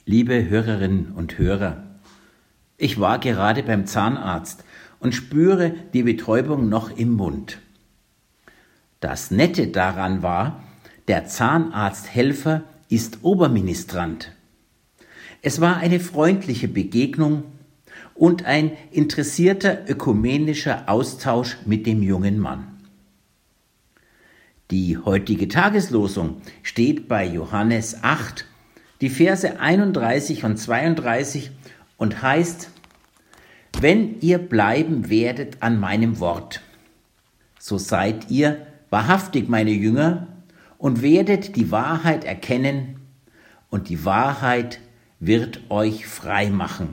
Liebe Hörerinnen und Hörer, ich war gerade beim Zahnarzt und spüre die Betäubung noch im Mund. Das Nette daran war, der Zahnarzthelfer ist Oberministrant. Es war eine freundliche Begegnung und ein interessierter ökumenischer Austausch mit dem jungen Mann. Die heutige Tageslosung steht bei Johannes 8, die Verse 31 und 32 und heißt: Wenn ihr bleiben werdet an meinem Wort, so seid ihr wahrhaftig meine Jünger und werdet die Wahrheit erkennen, und die Wahrheit wird euch frei machen.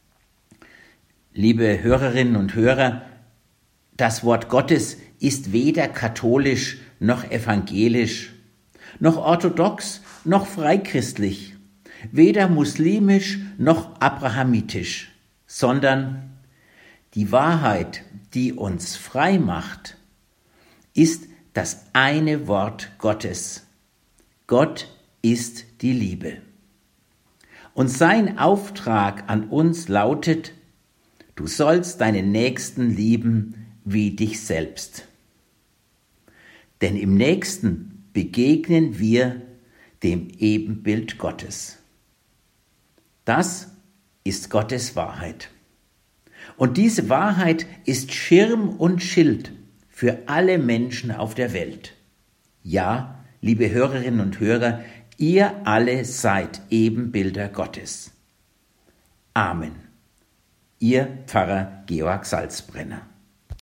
Liebe Hörerinnen und Hörer, das Wort Gottes ist weder katholisch noch evangelisch, noch orthodox noch freichristlich, weder muslimisch noch abrahamitisch, sondern die Wahrheit, die uns frei macht, ist das eine Wort Gottes. Gott ist die Liebe. Und sein Auftrag an uns lautet: Du sollst deinen Nächsten lieben wie dich selbst. Denn im Nächsten begegnen wir dem Ebenbild Gottes. Das ist Gottes Wahrheit. Und diese Wahrheit ist Schirm und Schild für alle Menschen auf der Welt. Ja, liebe Hörerinnen und Hörer, ihr alle seid Ebenbilder Gottes. Amen. Ihr Pfarrer Georg Salzbrenner.